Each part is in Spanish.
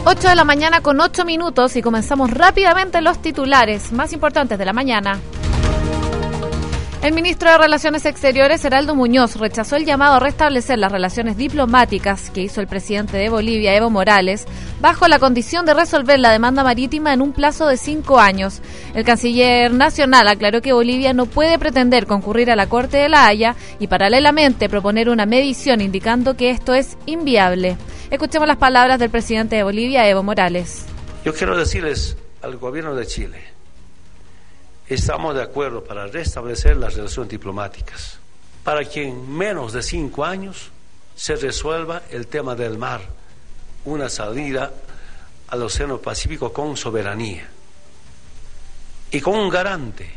8 de la mañana con 8 minutos y comenzamos rápidamente los titulares más importantes de la mañana. El ministro de Relaciones Exteriores, Heraldo Muñoz, rechazó el llamado a restablecer las relaciones diplomáticas que hizo el presidente de Bolivia, Evo Morales, bajo la condición de resolver la demanda marítima en un plazo de 5 años. El canciller nacional aclaró que Bolivia no puede pretender concurrir a la Corte de La Haya y paralelamente proponer una medición, indicando que esto es inviable. Escuchemos las palabras del presidente de Bolivia, Evo Morales. Yo quiero decirles al gobierno de Chile, estamos de acuerdo para restablecer las relaciones diplomáticas, para que en menos de 5 años se resuelva el tema del mar, una salida al Océano Pacífico con soberanía y con un garante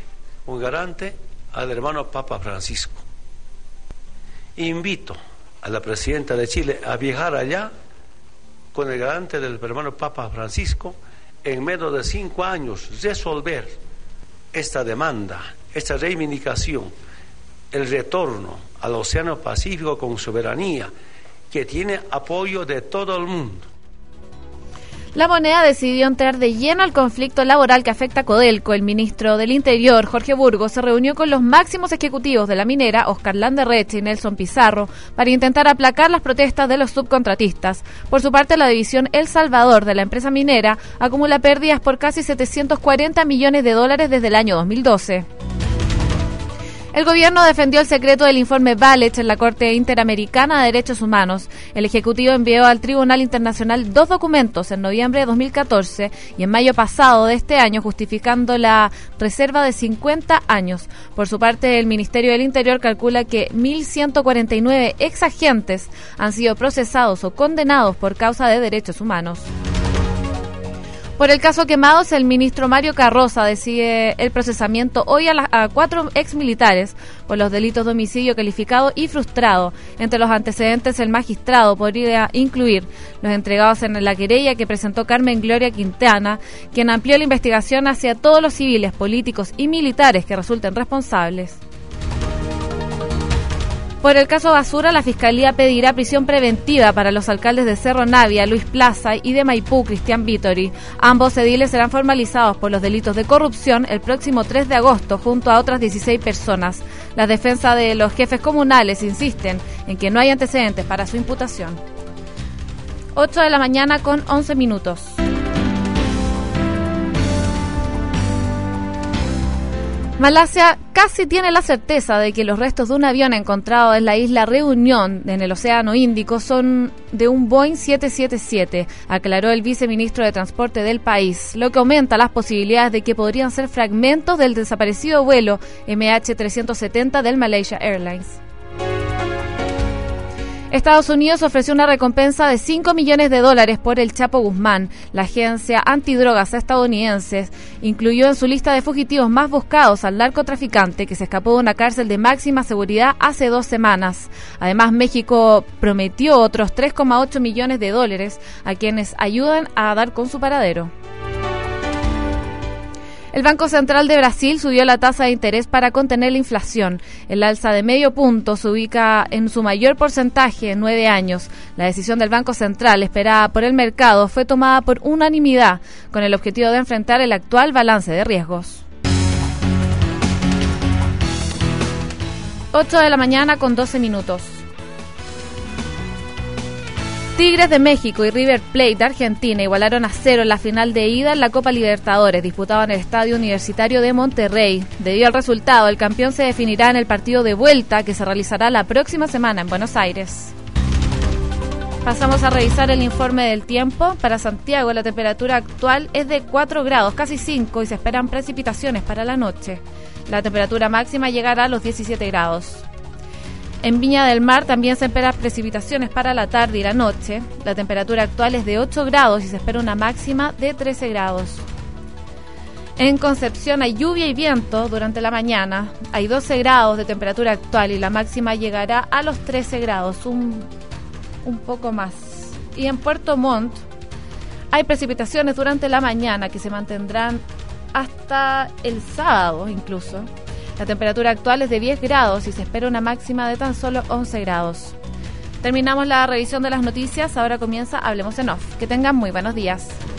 al hermano Papa Francisco. Invito a la presidenta de Chile a viajar allá con el garante del hermano Papa Francisco, en menos de 5 años resolver esta demanda, esta reivindicación, el retorno al Océano Pacífico con soberanía, que tiene apoyo de todo el mundo. La Moneda decidió entrar de lleno al conflicto laboral que afecta a Codelco. El ministro del Interior, Jorge Burgos, se reunió con los máximos ejecutivos de la minera, Oscar Landerreche y Nelson Pizarro, para intentar aplacar las protestas de los subcontratistas. Por su parte, la división El Salvador de la empresa minera acumula pérdidas por casi 740 millones de dólares desde el año 2012. El gobierno defendió el secreto del informe Valech en la Corte Interamericana de Derechos Humanos. El Ejecutivo envió al Tribunal Internacional 2 documentos en noviembre de 2014 y en mayo pasado de este año, justificando la reserva de 50 años. Por su parte, el Ministerio del Interior calcula que 1.149 exagentes han sido procesados o condenados por causa de derechos humanos. Por el caso Quemados, el ministro Mario Carroza decide el procesamiento hoy a 4 exmilitares por los delitos de homicidio calificado y frustrado. Entre los antecedentes, el magistrado podría incluir los entregados en la querella que presentó Carmen Gloria Quintana, quien amplió la investigación hacia todos los civiles, políticos y militares que resulten responsables. Por el caso Basura, la Fiscalía pedirá prisión preventiva para los alcaldes de Cerro Navia, Luis Plaza, y de Maipú, Cristian Vittori. Ambos ediles serán formalizados por los delitos de corrupción el próximo 3 de agosto, junto a otras 16 personas. La defensa de los jefes comunales insisten en que no hay antecedentes para su imputación. 8 de la mañana con 11 minutos. Malasia casi tiene la certeza de que los restos de un avión encontrado en la isla Reunión, en el Océano Índico, son de un Boeing 777, aclaró el viceministro de Transporte del país, lo que aumenta las posibilidades de que podrían ser fragmentos del desaparecido vuelo MH370 del Malaysia Airlines. Estados Unidos ofreció una recompensa de $5 millones por el Chapo Guzmán. La agencia antidrogas estadounidense incluyó en su lista de fugitivos más buscados al narcotraficante que se escapó de una cárcel de máxima seguridad hace 2 semanas. Además, México prometió otros $3,8 millones a quienes ayudan a dar con su paradero. El Banco Central de Brasil subió la tasa de interés para contener la inflación. El alza de medio punto se ubica en su mayor porcentaje en 9 años. La decisión del Banco Central, esperada por el mercado, fue tomada por unanimidad, con el objetivo de enfrentar el actual balance de riesgos. 8 de la mañana con 12 minutos. Tigres de México y River Plate de Argentina igualaron a 0 en la final de ida en la Copa Libertadores, disputada en el Estadio Universitario de Monterrey. Debido al resultado, el campeón se definirá en el partido de vuelta que se realizará la próxima semana en Buenos Aires. Pasamos a revisar el informe del tiempo. Para Santiago, la temperatura actual es de 4 grados, casi 5, y se esperan precipitaciones para la noche. La temperatura máxima llegará a los 17 grados. En Viña del Mar también se esperan precipitaciones para la tarde y la noche. La temperatura actual es de 8 grados y se espera una máxima de 13 grados. En Concepción hay lluvia y viento durante la mañana. Hay 12 grados de temperatura actual y la máxima llegará a los 13 grados, un poco más. Y en Puerto Montt hay precipitaciones durante la mañana que se mantendrán hasta el sábado incluso. La temperatura actual es de 10 grados y se espera una máxima de tan solo 11 grados. Terminamos la revisión de las noticias, ahora comienza Hablemos en Off. Que tengan muy buenos días.